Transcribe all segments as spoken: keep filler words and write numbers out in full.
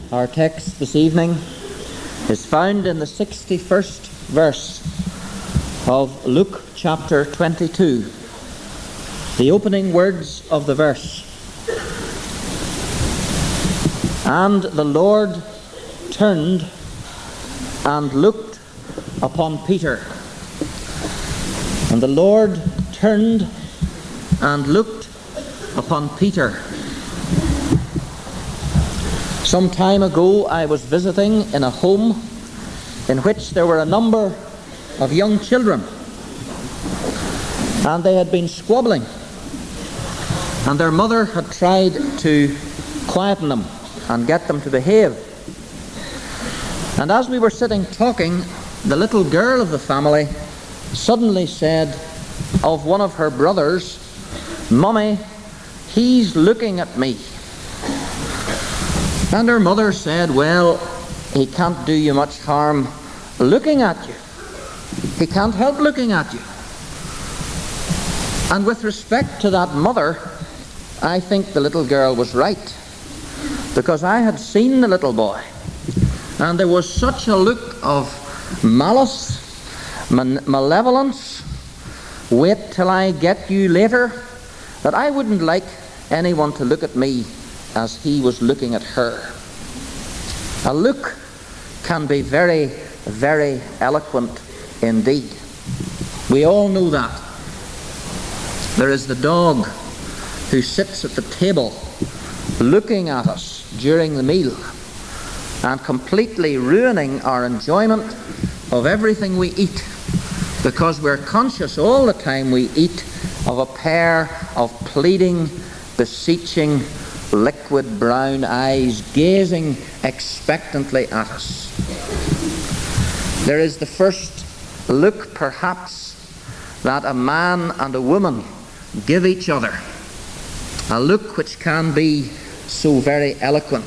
Our text this evening is found in the sixty-first verse of Luke chapter twenty-two. The opening words of the verse. And the Lord turned and looked upon Peter. And the Lord turned and looked upon Peter. Some time ago I was visiting in a home in which there were a number of young children, and they had been squabbling, and their mother had tried to quieten them and get them to behave. And as we were sitting talking, the little girl of the family suddenly said of one of her brothers, "Mummy, he's looking at me." And her mother said, "Well, he can't do you much harm looking at you. He can't help looking at you." And with respect to that mother, I think the little girl was right, because I had seen the little boy, and there was such a look of malice, man- malevolence, wait till I get you later, that I wouldn't like anyone to look at me as he was looking at her. A look can be very, very eloquent indeed. We all know that. There is the dog who sits at the table looking at us during the meal and completely ruining our enjoyment of everything we eat, because we're conscious all the time we eat of a pair of pleading, beseeching, liquid brown eyes gazing expectantly at us. There is the first look, perhaps, that a man and a woman give each other, a look which can be so very eloquent.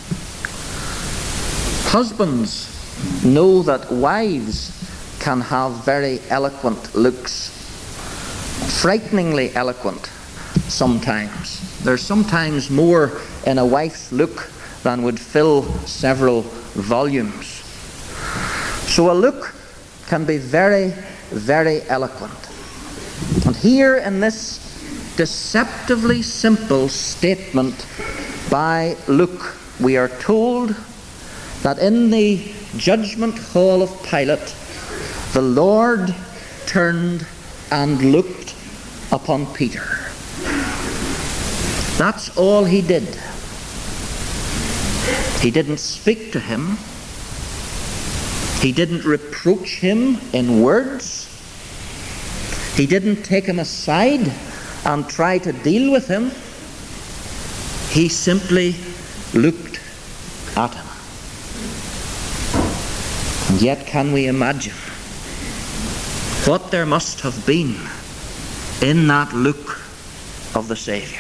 Husbands know that wives can have very eloquent looks, frighteningly eloquent sometimes. There's sometimes more in a wife's look than would fill several volumes. So a look can be very, very eloquent. And here in this deceptively simple statement by Luke, we are told that in the judgment hall of Pilate, the Lord turned and looked upon Peter. That's all he did. He didn't speak to him. He didn't reproach him in words. He didn't take him aside and try to deal with him. He simply looked at him. And yet, can we imagine what there must have been in that look of the Saviour?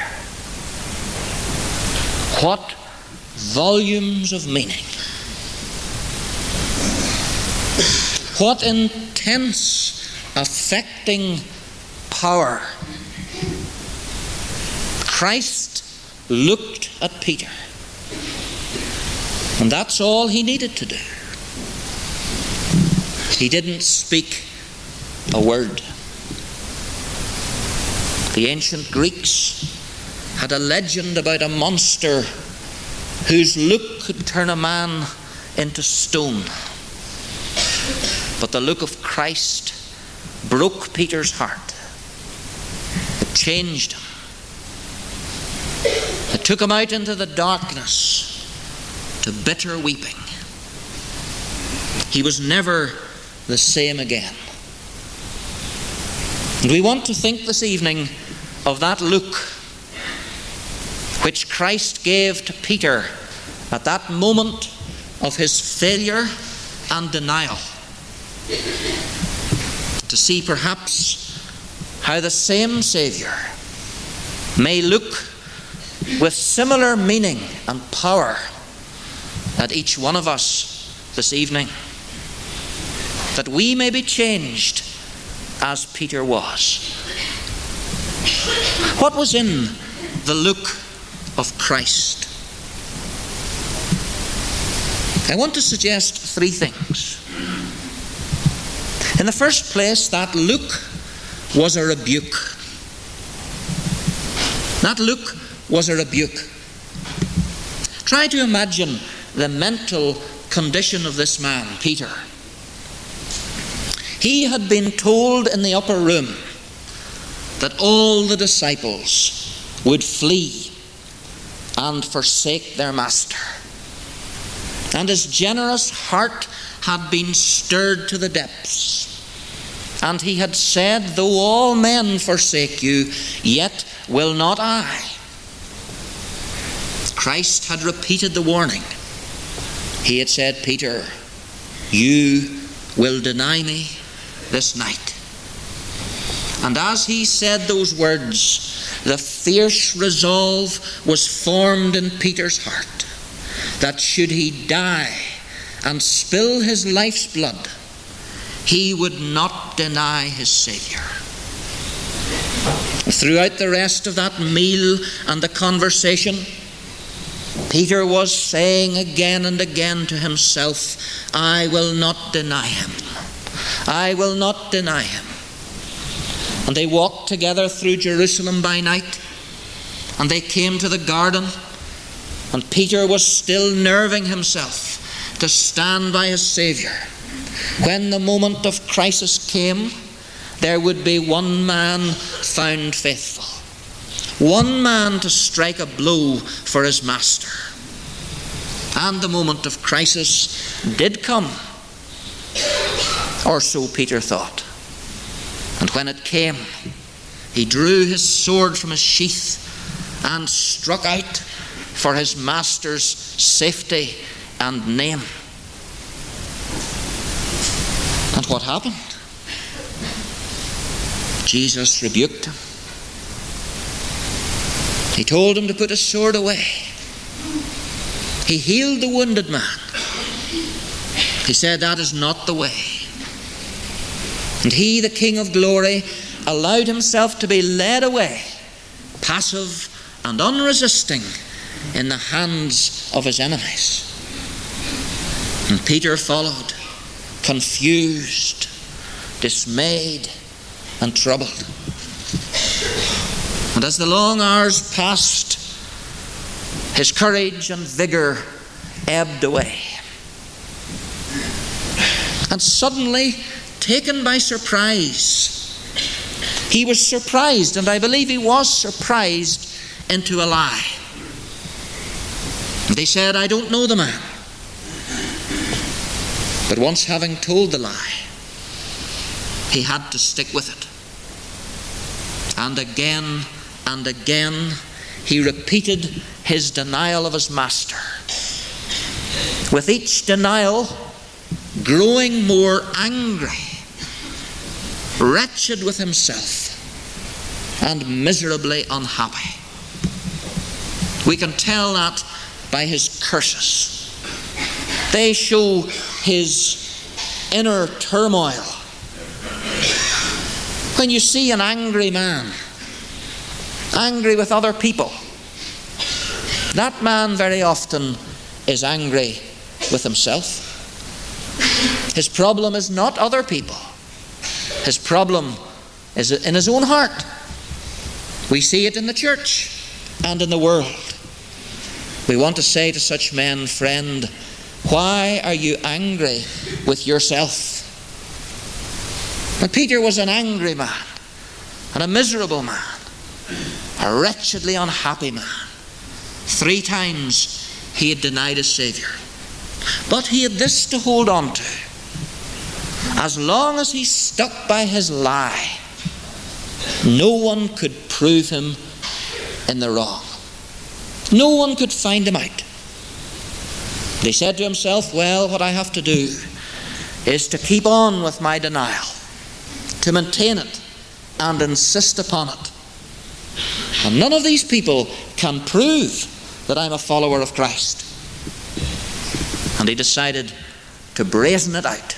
What volumes of meaning. What intense, affecting power. Christ looked at Peter. And that's all he needed to do. He didn't speak a word. The ancient Greeks had a legend about a monster whose look could turn a man into stone. But the look of Christ broke Peter's heart. It changed him. It took him out into the darkness to bitter weeping. He was never the same again. And we want to think this evening of that look which Christ gave to Peter at that moment of his failure and denial. To see perhaps how the same Saviour may look with similar meaning and power at each one of us this evening, that we may be changed as Peter was. What was in the look of Christ? I want to suggest three things. In the first place, that look was a rebuke. That look was a rebuke. Try to imagine the mental condition of this man, Peter. He had been told in the upper room that all the disciples would flee and forsake their master. And his generous heart had been stirred to the depths. And he had said, though all men forsake you, yet will not I. Christ had repeated the warning. He had said, Peter, you will deny me this night. And as he said those words, the fierce resolve was formed in Peter's heart that should he die and spill his life's blood, he would not deny his Saviour. Throughout the rest of that meal and the conversation, Peter was saying again and again to himself, I will not deny him. I will not deny him. And they walked together through Jerusalem by night, and they came to the garden, and Peter was still nerving himself to stand by his Saviour. When the moment of crisis came, there would be one man found faithful. One man to strike a blow for his master. And the moment of crisis did come. Or so Peter thought. And when it came, he drew his sword from his sheath and struck out for his master's safety and name. And what happened? Jesus rebuked him. He told him to put his sword away. He healed the wounded man. He said, that is not the way. And he, the King of glory, allowed himself to be led away, passive and unresisting, in the hands of his enemies. And Peter followed, confused, dismayed, and troubled. And as the long hours passed, his courage and vigour ebbed away. And suddenly, taken by surprise, he was surprised, and I believe he was surprised into a lie. They said, I don't know the man. But once having told the lie, he had to stick with it. And again and again he repeated his denial of his master. With each denial, growing more angry, wretched with himself, and miserably unhappy. We can tell that by his curses. They show his inner turmoil. When you see an angry man, angry with other people, that man very often is angry with himself. His problem is not other people. His problem is in his own heart. We see it in the church and in the world. We want to say to such men, friend, why are you angry with yourself? And Peter was an angry man, and a miserable man, a wretchedly unhappy man. Three times he had denied his Saviour. But he had this to hold on to. As long as he stuck by his lie, no one could prove him in the wrong. No one could find him out. He said to himself, well, what I have to do is to keep on with my denial, to maintain it and insist upon it. And none of these people can prove that I'm a follower of Christ. And he decided to brazen it out.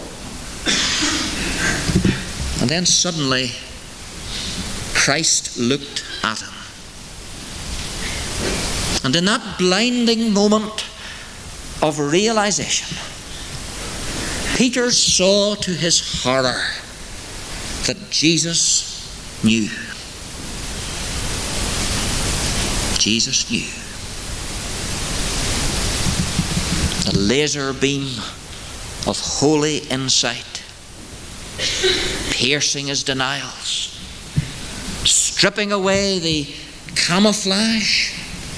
And then suddenly, Christ looked at him. And in that blinding moment, of realization. Peter saw to his horror that Jesus knew. Jesus knew. The laser beam of holy insight, piercing his denials, stripping away the camouflage.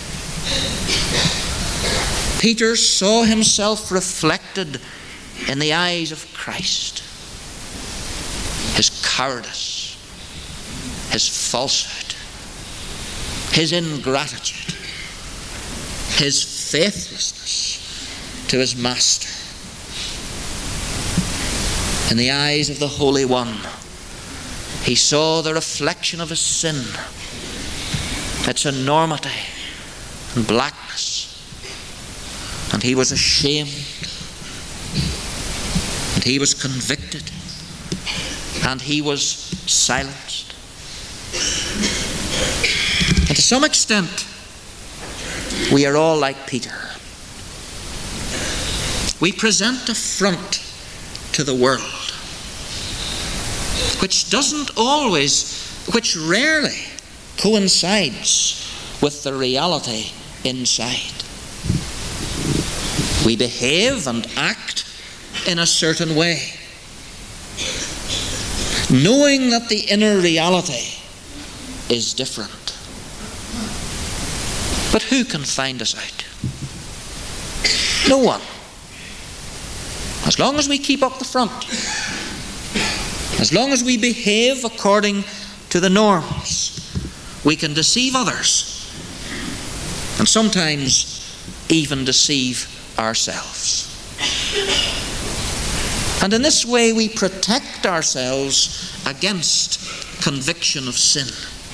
Peter saw himself reflected in the eyes of Christ. His cowardice, his falsehood, his ingratitude, his faithlessness to his master. In the eyes of the Holy One, he saw the reflection of his sin, its enormity and blackness, and he was ashamed, and he was convicted, and he was silenced. And to some extent, we are all like Peter. We present a front to the world which doesn't always, which rarely coincides with the reality inside. We behave and act in a certain way, knowing that the inner reality is different. But who can find us out? No one. As long as we keep up the front, as long as we behave according to the norms, we can deceive others and sometimes even deceive ourselves. And in this way we protect ourselves against conviction of sin.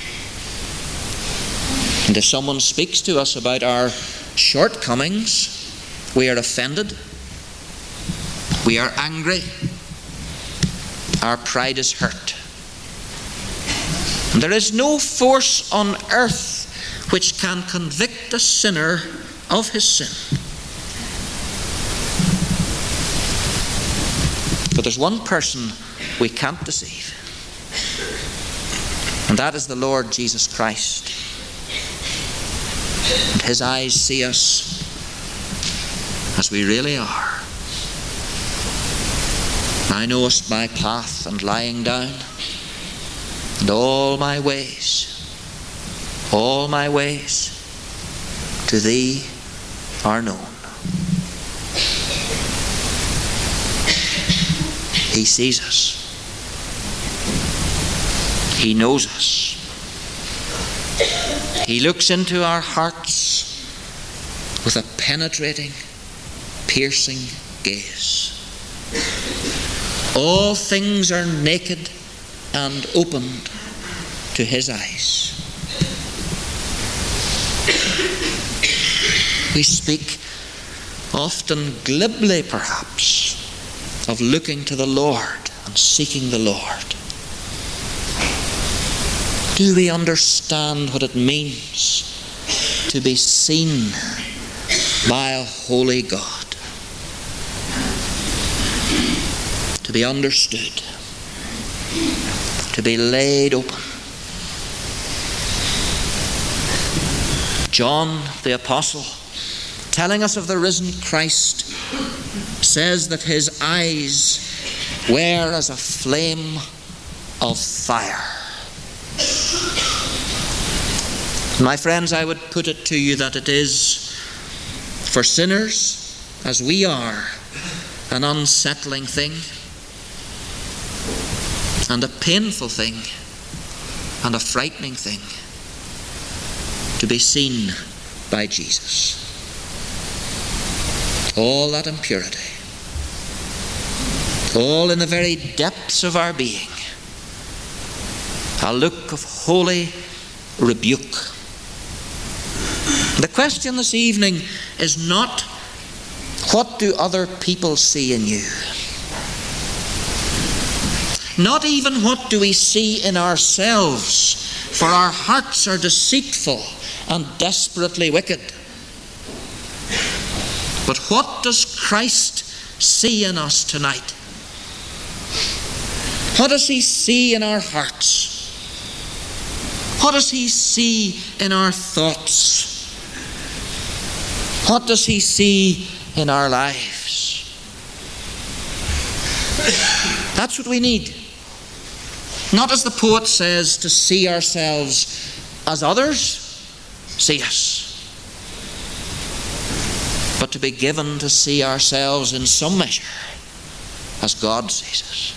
And if someone speaks to us about our shortcomings, we are offended, we are angry, our pride is hurt. And there is no force on earth which can convict a sinner of his sin. But there's one person we can't deceive, and that is the Lord Jesus Christ. And his eyes see us as we really are. Thou knowest my path and lying down, and all my ways, all my ways to thee are known. He sees us. He knows us. He looks into our hearts with a penetrating, piercing gaze. All things are naked and opened to his eyes. We speak often glibly, perhaps, of looking to the Lord and seeking the Lord. Do we understand what it means to be seen by a holy God? To be understood, to be laid open. John the Apostle, telling us of the risen Christ, says that his eyes were as a flame of fire. My friends, I would put it to you that it is, for sinners as we are, an unsettling thing, and a painful thing, and a frightening thing to be seen by Jesus. All that impurity, all in the very depths of our being, a look of holy rebuke. The question this evening is not, what do other people see in you? Not even what do we see in ourselves, for our hearts are deceitful and desperately wicked. But what does Christ see in us tonight? What does he see in our hearts? What does he see in our thoughts? What does he see in our lives? That's what we need. Not, as the poet says, to see ourselves as others see us, but to be given to see ourselves in some measure as God sees us.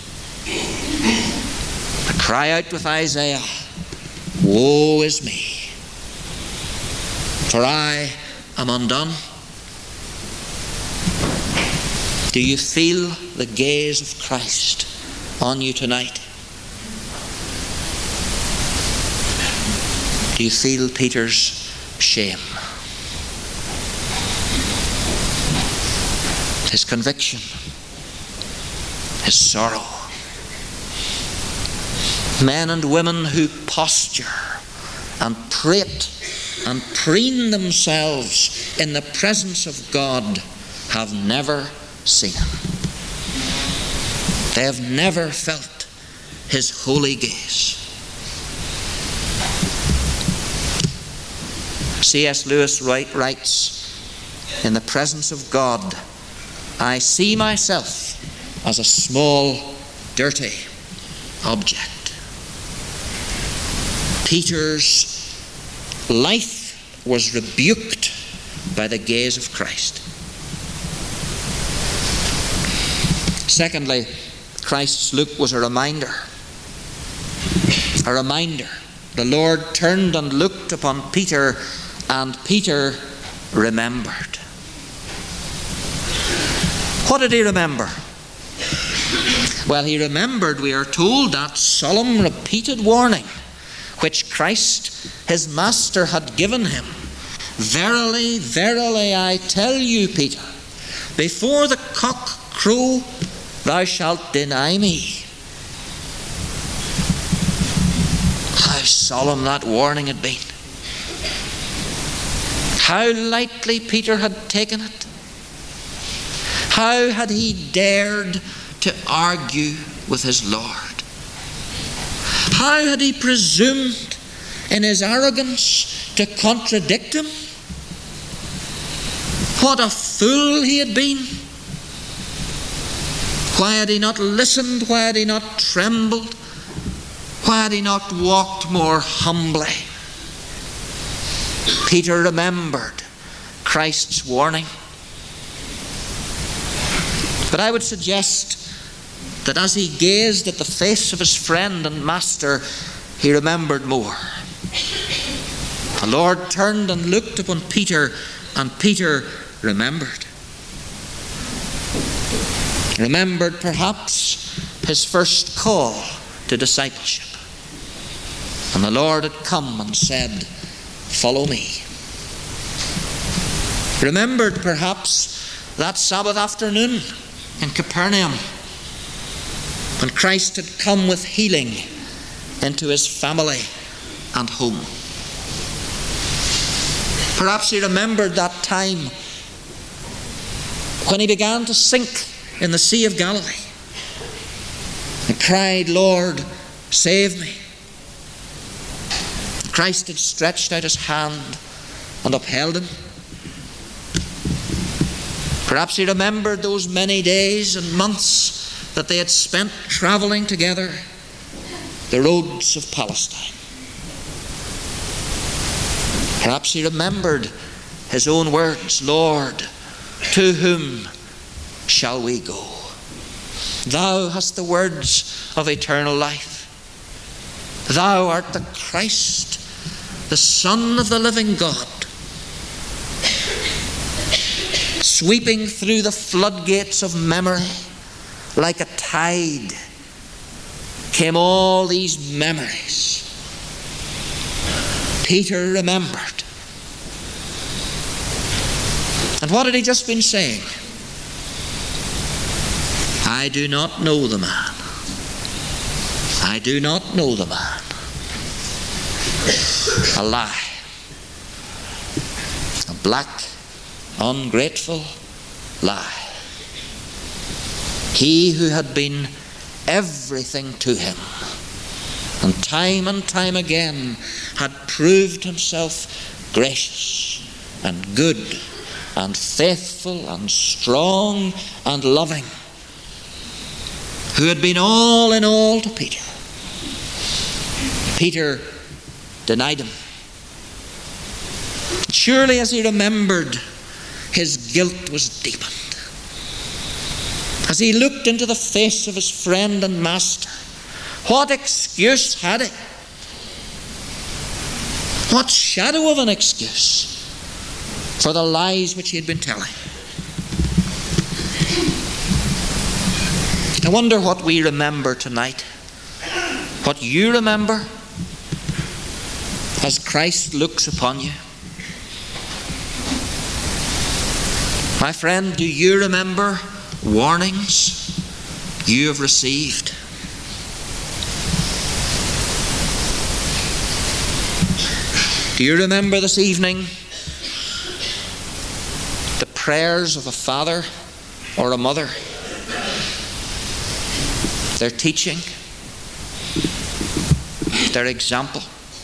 I cry out with Isaiah, woe is me, for I am undone. Do you feel the gaze of Christ on you tonight? Do you feel Peter's shame? His conviction? His sorrow? Men and women who posture and prate and preen themselves in the presence of God have never seen him. They have never felt his holy gaze. C S Lewis writes, in the presence of God, I see myself as a small, dirty object. Peter's life was rebuked by the gaze of Christ. Secondly, Christ's look was a reminder. A reminder. The Lord turned and looked upon Peter, and Peter remembered. What did he remember? Well, he remembered, we are told, that solemn repeated warning which Christ, his Master, had given him. Verily, verily, I tell you, Peter, before the cock crow, thou shalt deny me. How solemn that warning had been. How lightly Peter had taken it. How had he dared to argue with his Lord? How had he presumed in his arrogance to contradict him? What a fool he had been! Why had he not listened? Why had he not trembled? Why had he not walked more humbly? Peter remembered Christ's warning. But I would suggest that as he gazed at the face of his friend and Master, he remembered more. The Lord turned and looked upon Peter, and Peter remembered. Remembered perhaps his first call to discipleship. And the Lord had come and said, follow me. Remembered perhaps that Sabbath afternoon in Capernaum, when Christ had come with healing into his family and home. Perhaps he remembered that time when he began to sink in the Sea of Galilee and cried, Lord, save me. Christ had stretched out his hand and upheld him. Perhaps he remembered those many days and months that they had spent travelling together the roads of Palestine. Perhaps he remembered his own words, Lord, to whom shall we go? Thou hast the words of eternal life. Thou art the Christ, the Son of the living God. Sweeping through the floodgates of memory like a tide came all these memories. Peter remembered. And what had he just been saying? I do not know the man. I do not know the man. A lie. A black, ungrateful, lie. He who had been everything to him, and time and time again had proved himself gracious and good and faithful and strong and loving, who had been all in all to Peter. Peter denied him. Surely as he remembered, his guilt was deepened. As he looked into the face of his friend and master, what excuse had he? What shadow of an excuse for the lies which he had been telling? I wonder what we remember tonight, what you remember as Christ looks upon you. My friend, do you remember warnings you have received? Do you remember this evening the prayers of a father or a mother? Their teaching, their example.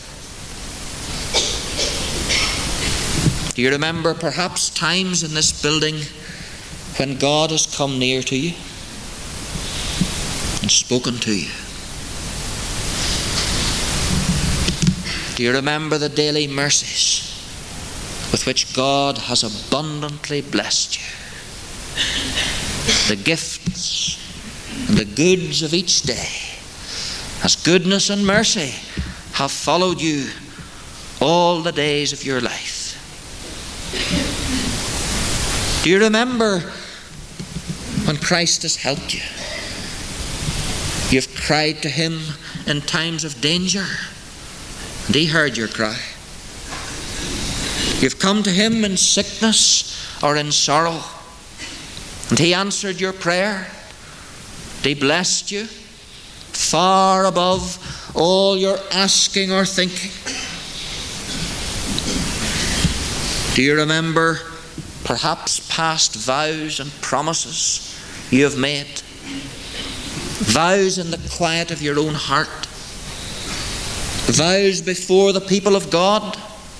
Do you remember perhaps times in this building when God has come near to you and spoken to you? Do you remember the daily mercies with which God has abundantly blessed you? The gifts and the goods of each day, as goodness and mercy have followed you all the days of your life. Do you remember when Christ has helped you? You've cried to him in times of danger, and he heard your cry. You've come to him in sickness or in sorrow, and he answered your prayer. He blessed you far above all your asking or thinking. Do you remember perhaps past vows and promises you have made? Vows in the quiet of your own heart. Vows before the people of God.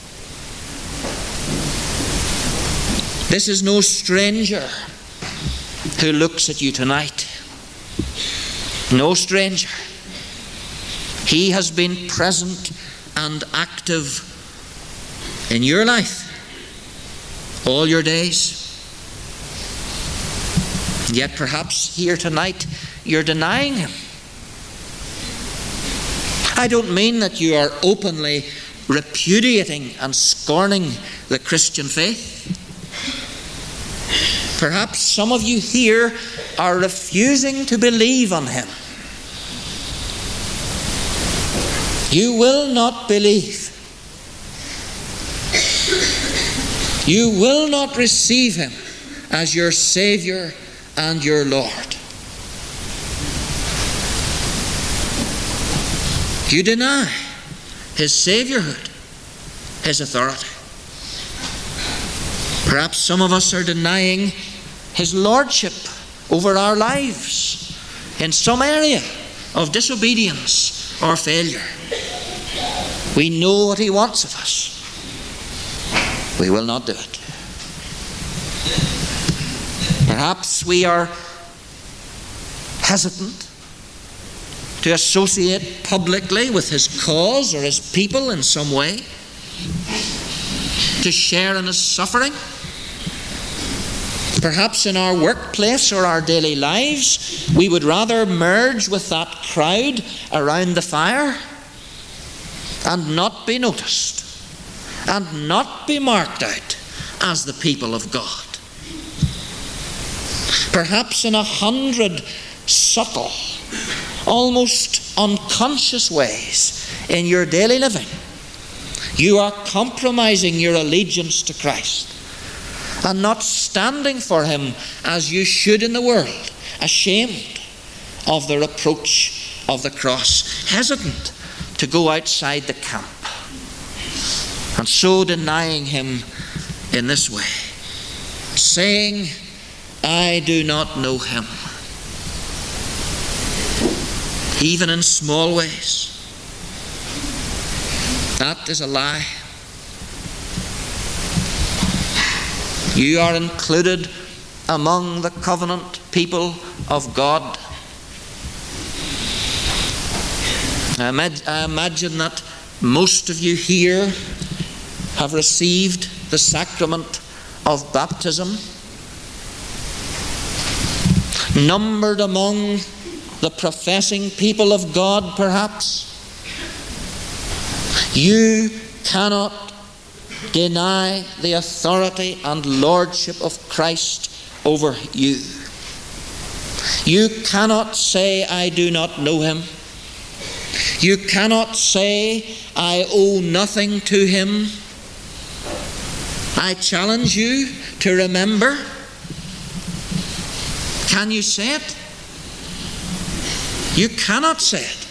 This is no stranger who looks at you tonight. No stranger. He has been present and active in your life all your days. And yet perhaps here tonight you're denying him. I don't mean that you are openly repudiating and scorning the Christian faith. Perhaps some of you here are refusing to believe on him. You will not believe. You will not receive him as your Savior and your Lord. You deny his Saviourhood, his authority. Perhaps some of us are denying his lordship over our lives in some area of disobedience or failure. We know what he wants of us. We will not do it. Perhaps we are hesitant to associate publicly with his cause or his people in some way, to share in his suffering. Perhaps in our workplace or our daily lives, we would rather merge with that crowd around the fire and not be noticed and not be marked out as the people of God. Perhaps in a hundred subtle, almost unconscious ways in your daily living, you are compromising your allegiance to Christ and not standing for him as you should in the world, ashamed of the reproach of the cross, hesitant to go outside the camp, and so denying him in this way, saying I do not know him. Even in small ways. That is a lie. You are included among the covenant people of God. I imagine, I imagine that most of you here have received the sacrament of baptism. Numbered among the professing people of God, perhaps. You cannot deny the authority and lordship of Christ over you. You cannot say, I do not know him. You cannot say, I owe nothing to him. I challenge you to remember. Can you say it? You cannot say it.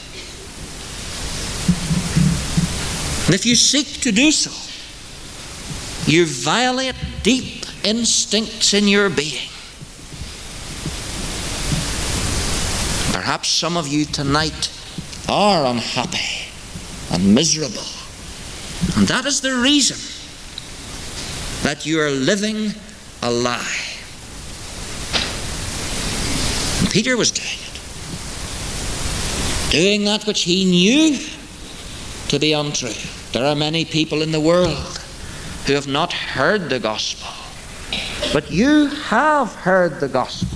And if you seek to do so, you violate deep instincts in your being. Perhaps some of you tonight are unhappy and miserable. And that is the reason that you are living a lie. And Peter was doing it. Doing that which he knew to be untrue. There are many people in the world who have not heard the gospel. But you have heard the gospel.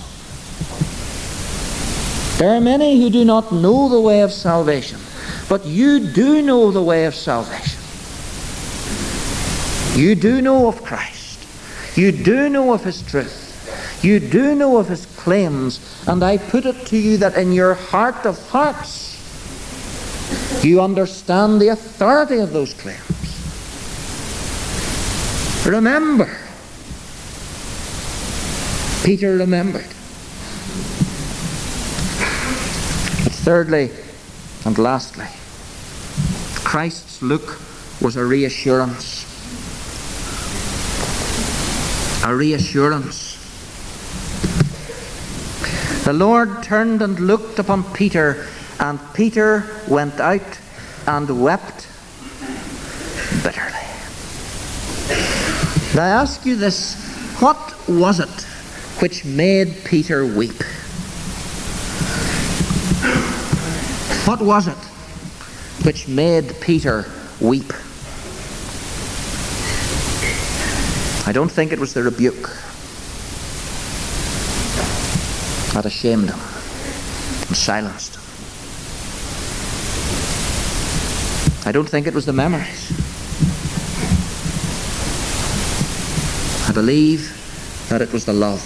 There are many who do not know the way of salvation, but you do know the way of salvation. You do know of Christ. You do know of his truth. You do know of his claims. And I put it to you that in your heart of hearts, you understand the authority of those claims. Remember. Peter remembered. But thirdly and lastly, Christ's look was a reassurance. A reassurance. The Lord turned and looked upon Peter, and Peter went out and wept bitterly. Now I ask you this, what was it which made Peter weep? What was it which made Peter weep? I don't think it was the rebuke that ashamed him and silenced him. I don't think it was the memories. I believe that it was the love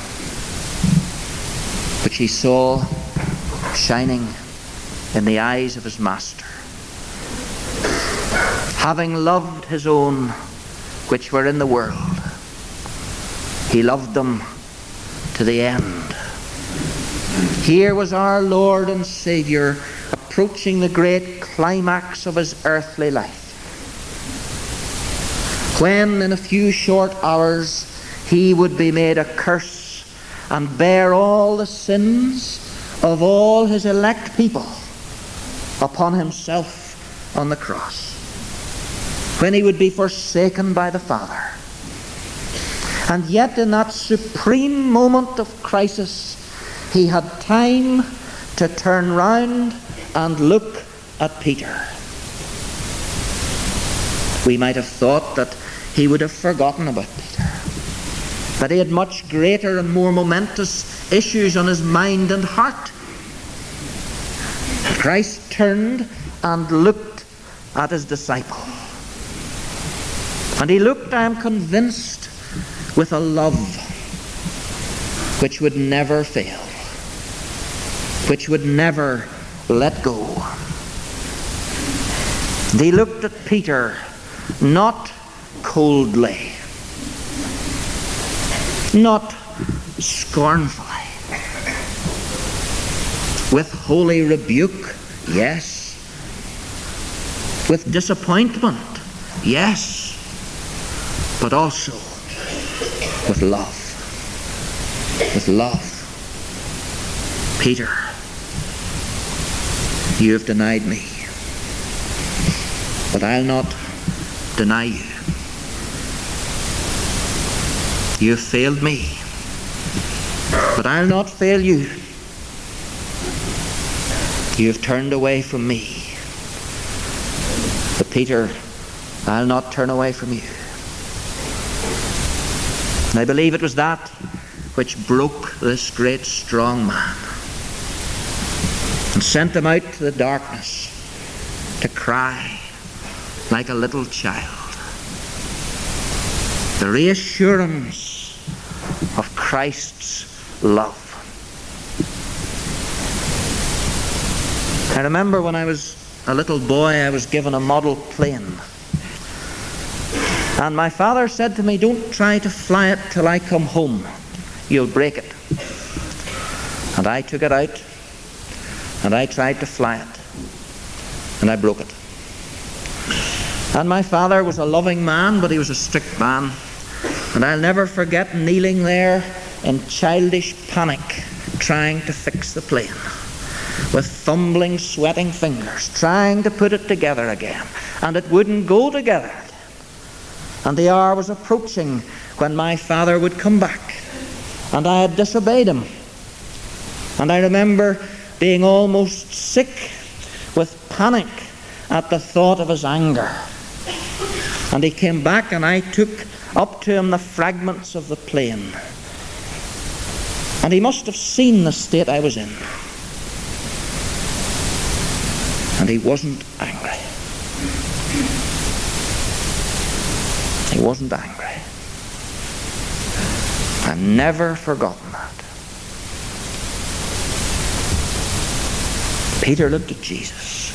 which he saw shining in the eyes of his master. Having loved his own which were in the world, he loved them to the end. Here was our Lord and Saviour approaching the great climax of his earthly life, when in a few short hours he would be made a curse and bear all the sins of all his elect people upon himself on the cross, when he would be forsaken by the Father. And yet in that supreme moment of crisis, he had time to turn round and look at Peter. We might have thought that he would have forgotten about Peter, that he had much greater and more momentous issues on his mind and heart. Christ turned and looked at his disciple. And he looked, I am convinced, with a love which would never fail, which would never let go. And he looked at Peter not coldly, not scornfully, with holy rebuke, yes, with disappointment, yes, but also with love. with love. Peter, you have denied me, but I'll not deny you. You have failed me, but I'll not fail you. You have turned away from me, but Peter, I'll not turn away from you. And I believe it was that which broke this great strong man and sent him out to the darkness to cry like a little child. The reassurance of Christ's love. I remember when I was a little boy, I was given a model plane. And my father said to me, don't try to fly it till I come home. You'll break it. And I took it out, and I tried to fly it, and I broke it. And my father was a loving man, but he was a strict man. And I'll never forget kneeling there in childish panic, trying to fix the plane, with fumbling, sweating fingers, trying to put it together again. And it wouldn't go together. And the hour was approaching when my father would come back. And I had disobeyed him. And I remember being almost sick with panic at the thought of his anger. And he came back, and I took up to him the fragments of the plane. And he must have seen the state I was in. And he wasn't angry. He wasn't angry. I've never forgotten that. Peter looked at Jesus.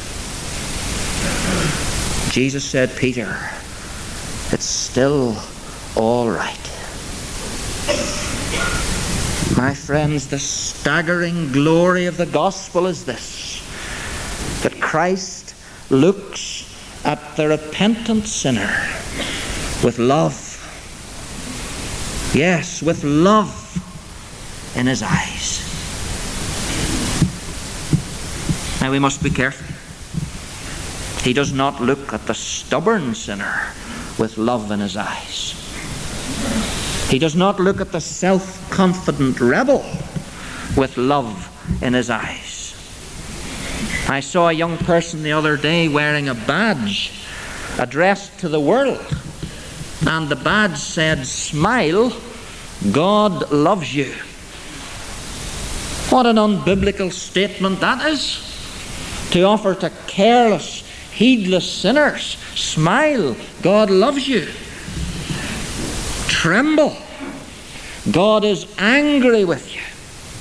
Jesus said, Peter, it's still all right. My friends, the staggering glory of the gospel is this, that Christ looks at the repentant sinner with love. Yes, with love in his eyes. Now we must be careful. He does not look at the stubborn sinner with love in his eyes. He does not look at the self-confident rebel with love in his eyes. I saw a young person the other day wearing a badge addressed to the world. And the badge said, smile, God loves you. What an unbiblical statement that is. To offer to careless, heedless sinners, smile, God loves you. Tremble, God is angry with you.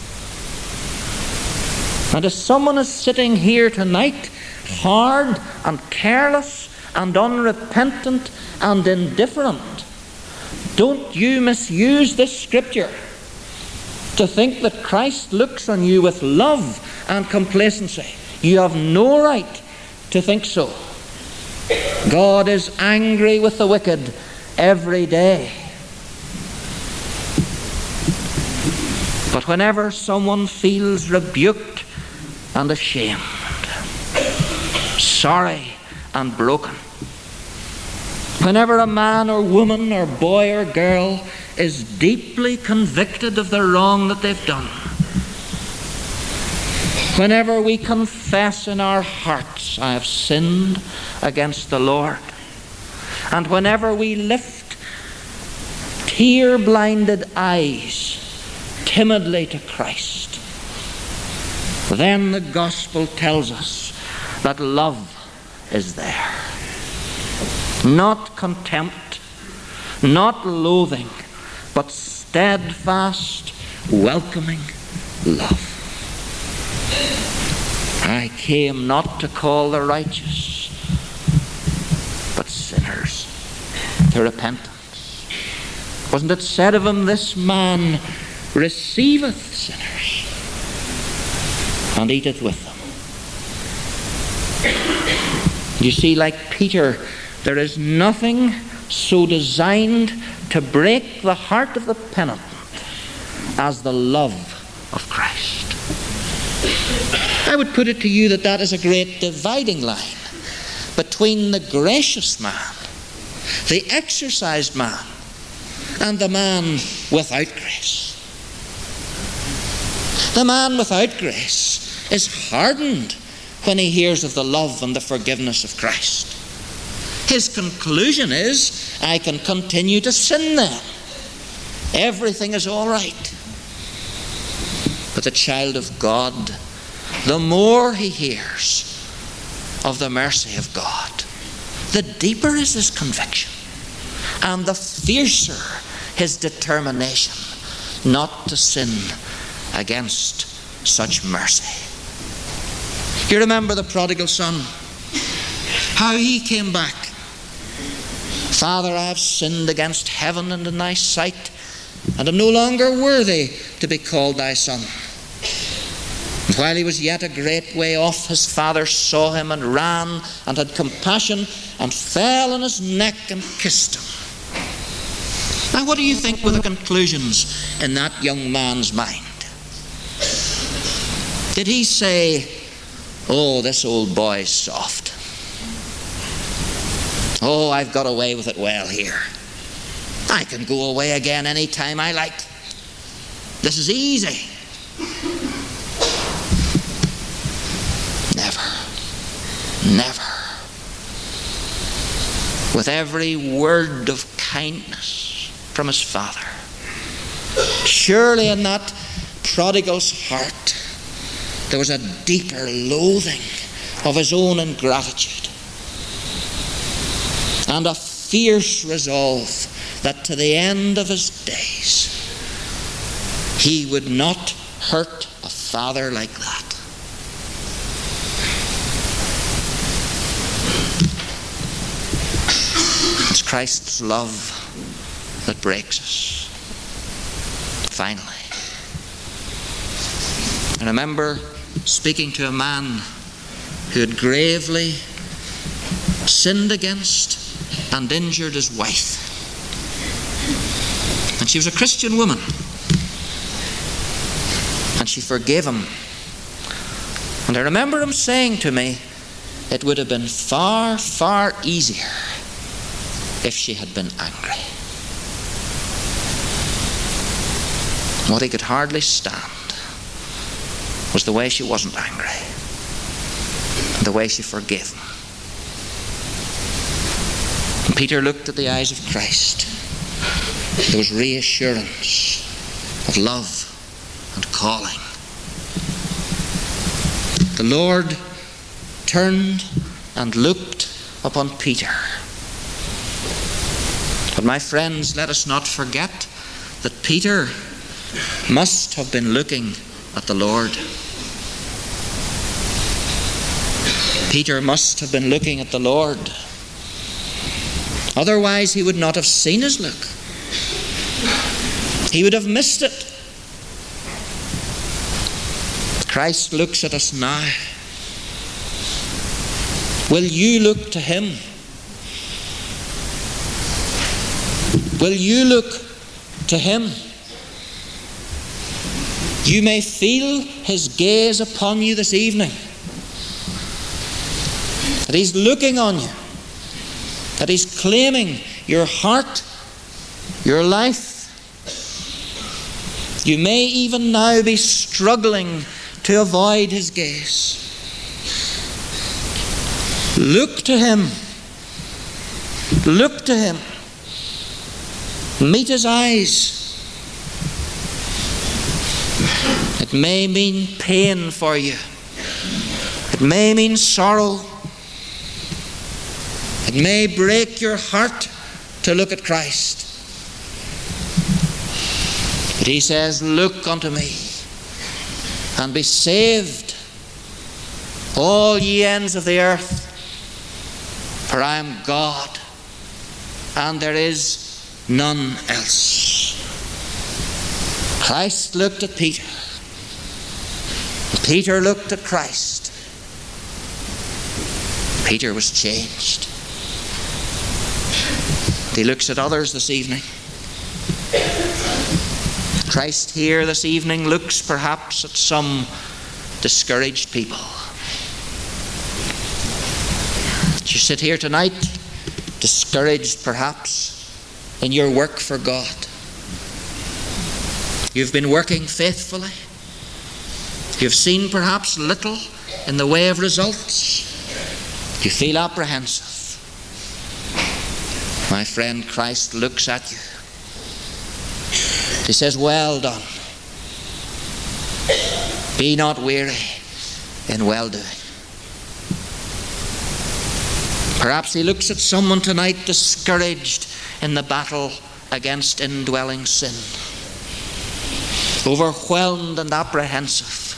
And if someone is sitting here tonight, hard and careless and unrepentant and indifferent, don't you misuse this scripture to think that Christ looks on you with love and complacency. You have no right to think so. God is angry with the wicked every day. But whenever someone feels rebuked and ashamed, sorry and broken, whenever a man or woman or boy or girl is deeply convicted of the wrong that they've done, whenever we confess in our hearts, I have sinned against the Lord, and whenever we lift tear-blinded eyes timidly to Christ, then the gospel tells us that love is there. Not contempt, not loathing, but steadfast, welcoming love. I came not to call the righteous, but sinners to repentance. Wasn't it said of him, this man receiveth sinners and eateth with them. You see, like Peter, there is nothing so designed to break the heart of the penitent as the love of Christ. I would put it to you that that is a great dividing line between the gracious man, the exercised man, and the man without grace. The man without grace is hardened when he hears of the love and the forgiveness of Christ. His conclusion is, I can continue to sin then. Everything is all right. But the child of God, the more he hears of the mercy of God, the deeper is his conviction, and the fiercer his determination not to sin against such mercy. You remember the prodigal son, how he came back. Father, I have sinned against heaven and in thy sight, and am no longer worthy to be called thy son. And while he was yet a great way off, his father saw him and ran and had compassion and fell on his neck and kissed him. Now, what do you think were the conclusions in that young man's mind? Did he say, oh, this old boy's soft. Oh, I've got away with it well here. I can go away again any time I like. This is easy. Never. Never. With every word of kindness from his father, surely in that prodigal's heart there was a deeper loathing of his own ingratitude, and a fierce resolve that to the end of his days he would not hurt a father like that. It's Christ's love that breaks us. Finally. I remember speaking to a man who had gravely sinned against and injured his wife. And she was a Christian woman. And she forgave him. And I remember him saying to me, it would have been far, far easier if she had been angry. What he could hardly stand was the way she wasn't angry, and the way she forgave him. And Peter looked at the eyes of Christ. There was reassurance of love and calling. The Lord turned and looked upon Peter. But my friends, let us not forget that Peter must have been looking at the Lord. Peter must have been looking at the Lord. Otherwise he would not have seen his look. He would have missed it. Christ looks at us now. Will you look to him? Will you look to him? You may feel his gaze upon you this evening, that he's looking on you, that he's claiming your heart, your life. You may even now be struggling to avoid his gaze. Look to him. Look to him. Meet his eyes. It may mean pain for you. It may mean sorrow. It may break your heart to look at Christ. But he says, look unto me and be saved, all ye ends of the earth, for I am God, and there is none else. Christ looked at Peter. Peter looked at Christ. Peter was changed. He looks at others this evening. Christ here this evening looks perhaps at some discouraged people. You sit here tonight discouraged perhaps in your work for God. You've been working faithfully. You've seen perhaps little in the way of results. You feel apprehensive. My friend, Christ looks at you. He says, well done. Be not weary in well-doing. Perhaps he looks at someone tonight discouraged in the battle against indwelling sin, overwhelmed and apprehensive.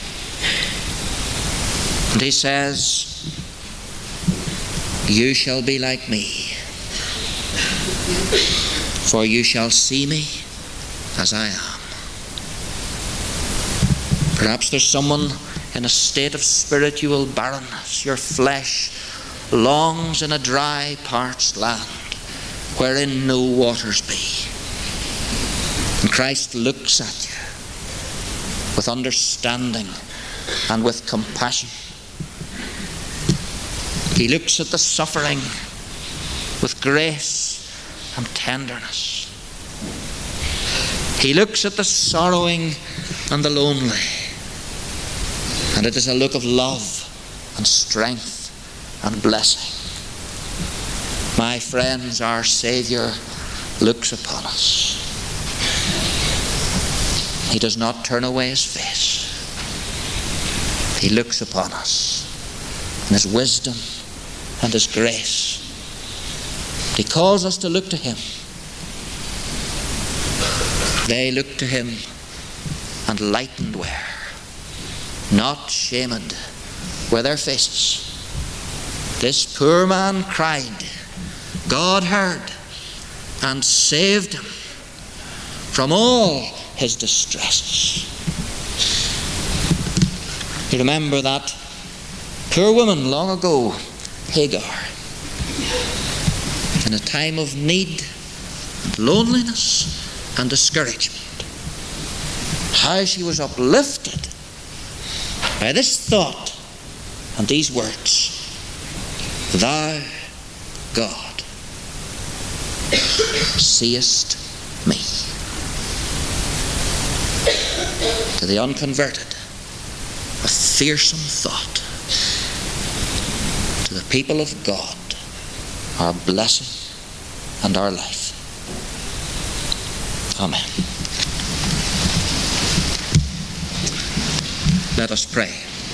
And he says, you shall be like me, for you shall see me as I am. Perhaps there's someone in a state of spiritual barrenness. Your flesh longs in a dry, parched land wherein no waters be. And Christ looks at you with understanding and with compassion. He looks at the suffering with grace and tenderness. He looks at the sorrowing and the lonely, and it is a look of love and strength and blessing. My friends, our Saviour looks upon us. He does not turn away his face. He looks upon us in his wisdom and his grace. He calls us to look to him. They looked to him and lightened were, not shamed were their faces. This poor man cried. God heard and saved him from all his distresses. You remember that poor woman long ago, Hagar, in a time of need, loneliness and discouragement. How she was uplifted by this thought and these words. Thou, God, seest me. To the unconverted, a fearsome thought. To the people of God, our blessing and our life. Amen. Let us pray.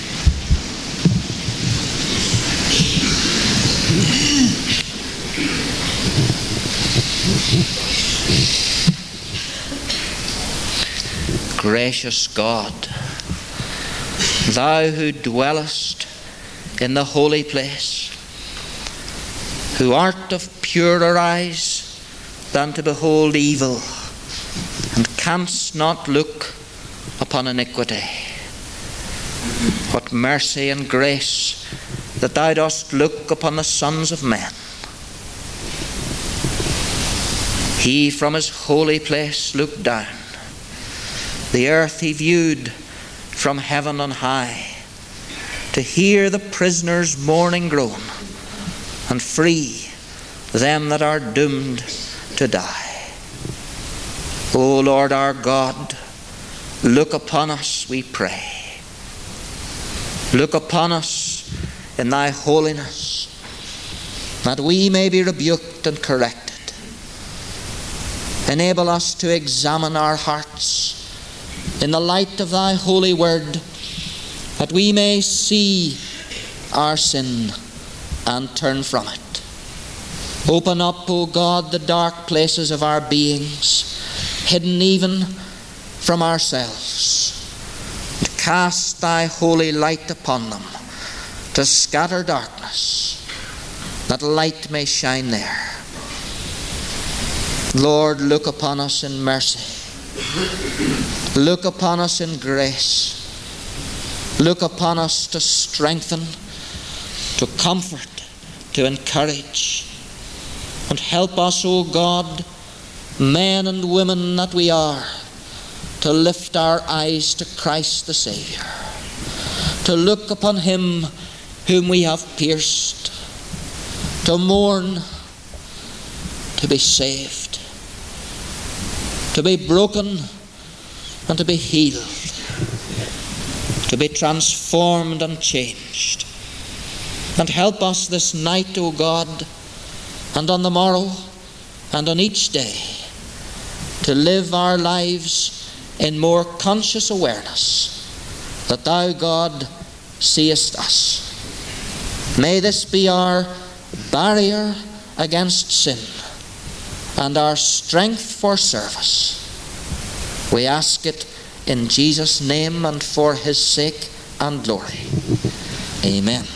Gracious God, thou who dwellest in the holy place, who art of purer eyes than to behold evil, and canst not look upon iniquity. What mercy and grace that thou dost look upon the sons of men. He from his holy place looked down. The earth he viewed from heaven on high, to hear the prisoners' mourning groan, and free them that are doomed to die. O Lord our God, look upon us, we pray. Look upon us in thy holiness, that we may be rebuked and corrected. Enable us to examine our hearts in the light of thy holy word, that we may see our sin and turn from it. Open up, O God, the dark places of our beings, hidden even from ourselves, and cast thy holy light upon them, to scatter darkness, that light may shine there. Lord, look upon us in mercy. Look upon us in grace. Look upon us to strengthen, to comfort, to encourage. And help us, O God, men and women that we are, to lift our eyes to Christ the Saviour, to look upon him whom we have pierced, to mourn, to be saved, to be broken and to be healed, to be transformed and changed. And help us this night, O God, and on the morrow, and on each day, to live our lives in more conscious awareness that thou, God, seest us. May this be our barrier against sin and our strength for service. We ask it in Jesus' name and for his sake and glory. Amen.